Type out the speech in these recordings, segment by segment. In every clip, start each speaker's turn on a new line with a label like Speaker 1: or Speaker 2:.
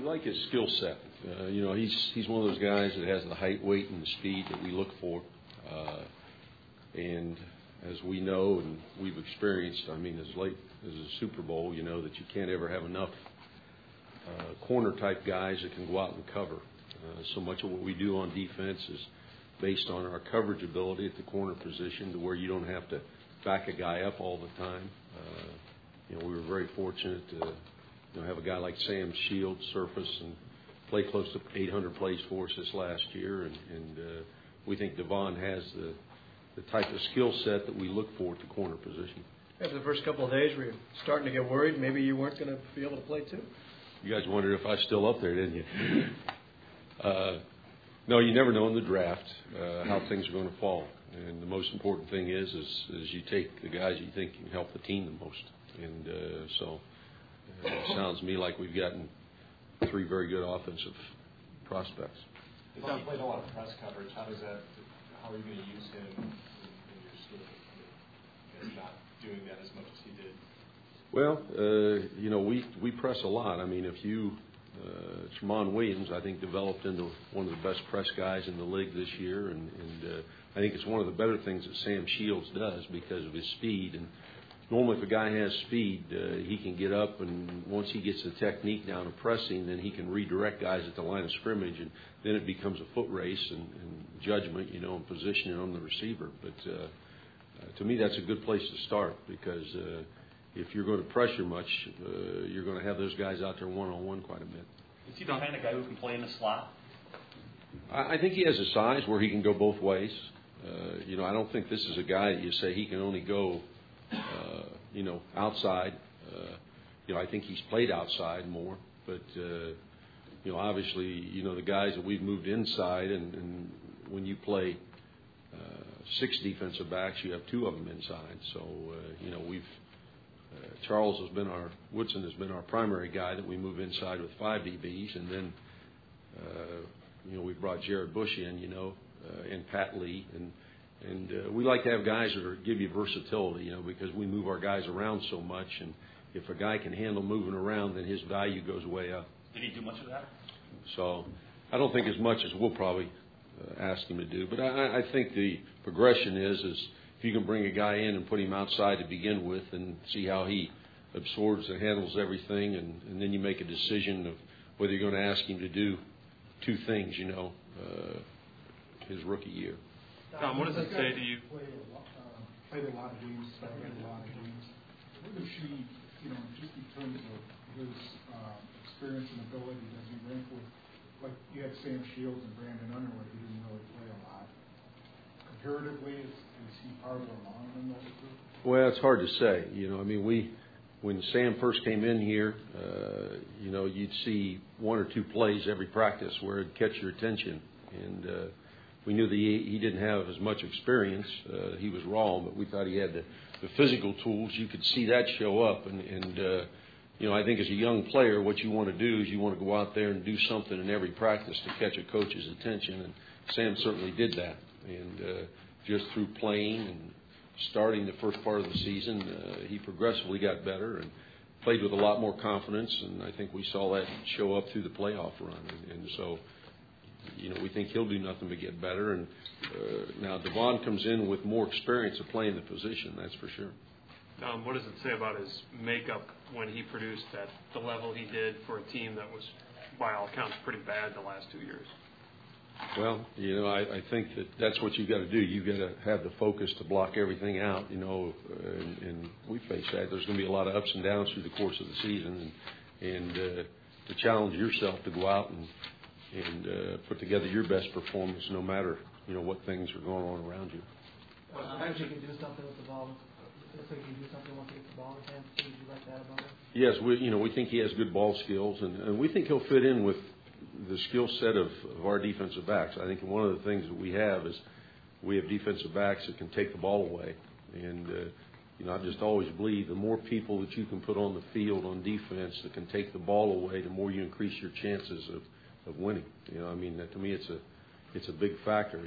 Speaker 1: like his skill set. He's one of those guys that has the height, weight, and the speed that we look for. And as we know and we've experienced, I mean, as late as a Super Bowl, you know that you can't ever have enough corner-type guys that can go out and cover. So much of what we do on defense is based on our coverage ability at the corner position, to where you don't have to back a guy up all the time. We were very fortunate to have a guy like Sam Shields surface and play close to 800 plays for us this last year, and we think Devon has the type of skill set that we look for at the corner position.
Speaker 2: After the first couple of days, were you starting to get worried maybe you weren't going to be able to play too?
Speaker 1: You guys wondered if I was still up there, didn't you? No, you never know in the draft how things are going to fall. And the most important thing is you take the guys you think can help the team the most. And so it sounds to me like we've gotten 3 very good offensive prospects.
Speaker 3: Devon played a lot of press coverage. How are you going to use him in your scheme? He's not doing that as much as he did.
Speaker 1: Well, we press a lot. I mean, Tramon Williams, I think, developed into one of the best press guys in the league this year, and I think it's one of the better things that Sam Shields does because of his speed. And normally, if a guy has speed, he can get up, and once he gets the technique down of pressing, then he can redirect guys at the line of scrimmage, and then it becomes a foot race and judgment, and positioning on the receiver. But to me, that's a good place to start because if you're going to pressure much, you're going to have those guys out there one-on-one quite a bit.
Speaker 4: Is he the kind of guy who can play in the slot?
Speaker 1: I think he has a size where he can go both ways. I don't think this is a guy that you say he can only go, outside. I think he's played outside more. But, obviously, the guys that we've moved inside, and when you play 6 defensive backs, you have 2 of them inside. So, Woodson has been our primary guy that we move inside with 5 DBs, and then we've brought Jared Bush in, and Pat Lee, and we like to have guys that give you versatility, because we move our guys around so much, and if a guy can handle moving around, then his value goes way up.
Speaker 4: Did he do much of that?
Speaker 1: So I don't think as much as we'll probably ask him to do, but I think the progression is if you can bring a guy in and put him outside to begin with and see how he absorbs and handles everything, and then you make a decision of whether you're going to ask him to do 2 things, his rookie year.
Speaker 5: Tom, what does it say to you?
Speaker 6: Played a lot of games, started a lot of games. What does she, just in terms of his experience and ability, does he rank with, like you had Sam Shields and Brandon Underwood, who didn't really play a lot? Comparatively, is he farther along in those group?
Speaker 1: Well, it's hard to say. When Sam first came in here, you'd see 1 or 2 plays every practice where it'd catch your attention. And we knew that he didn't have as much experience. He was raw, but we thought he had the physical tools. You could see that show up. And I think as a young player, what you want to do is you want to go out there and do something in every practice to catch a coach's attention. And Sam certainly did that. And just through playing and starting the first part of the season, he progressively got better and played with a lot more confidence. And I think we saw that show up through the playoff run. And so, we think he'll do nothing but get better. And now Devon comes in with more experience of playing the position, that's for sure.
Speaker 5: What does it say about his makeup when he produced at the level he did for a team that was, by all accounts, pretty bad the last 2 years?
Speaker 1: Well, I think that's what you've got to do. You've got to have the focus to block everything out, and we face that. There's going to be a lot of ups and downs through the course of the season, and to challenge yourself to go out and put together your best performance no matter, what things are going on around you.
Speaker 7: Sometimes you can do something with the ball. If you can do something once you get the ball in hand, do you like that about it?
Speaker 1: Yes, we think he has good ball skills, and we think he'll fit in with the skill set of our defensive backs. I think one of the things that we have is we have defensive backs that can take the ball away. And, I've just always believed the more people that you can put on the field on defense that can take the ball away, the more you increase your chances of winning. To me, it's a big factor.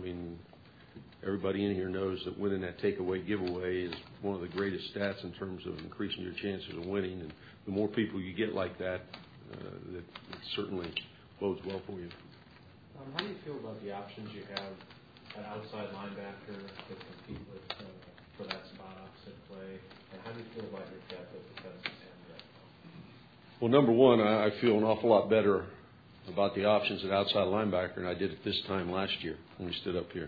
Speaker 1: Everybody in here knows that winning that takeaway giveaway is one of the greatest stats in terms of increasing your chances of winning. And the more people you get like that, that certainly bodes well for you.
Speaker 3: How do you feel about the options you have at outside linebacker to compete with for that spot opposite play? And how do you feel about your depth of defensive end right now?
Speaker 1: Well, number one, I feel an awful lot better about the options at outside linebacker than I did at this time last year when we stood up here.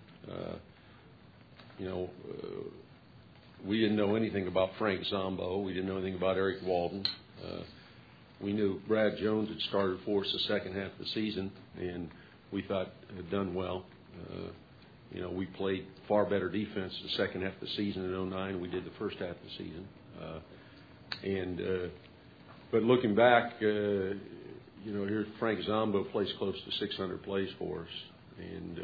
Speaker 1: We didn't know anything about Frank Zombo. We didn't know anything about Eric Walden. We knew Brad Jones had started for us the second half of the season, and we thought had done well. We played far better defense the second half of the season in 2009 we did the first half of the season. But looking back, here Frank Zombo plays close to 600 plays for us, and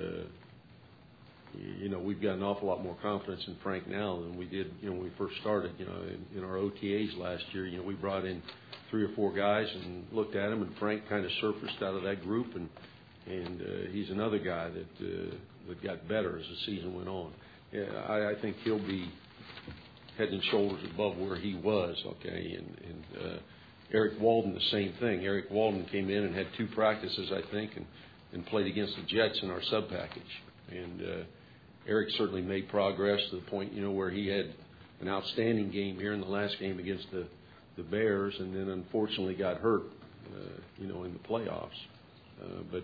Speaker 1: we've got an awful lot more confidence in Frank now than we did when we first started. In our OTAs last year, we brought in 3 or 4 guys and looked at him, and Frank kind of surfaced out of that group, and he's another guy that got better as the season went on. I think he'll be head and shoulders above where he was. Okay, and Eric Walden, the same thing. Eric Walden came in and had 2 practices, I think, and played against the Jets in our sub package. And Eric certainly made progress to the point, where he had an outstanding game here in the last game against the Bears, and then unfortunately got hurt, in the playoffs. But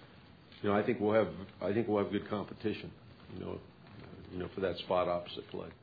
Speaker 1: I think we'll have good competition, for that spot opposite play.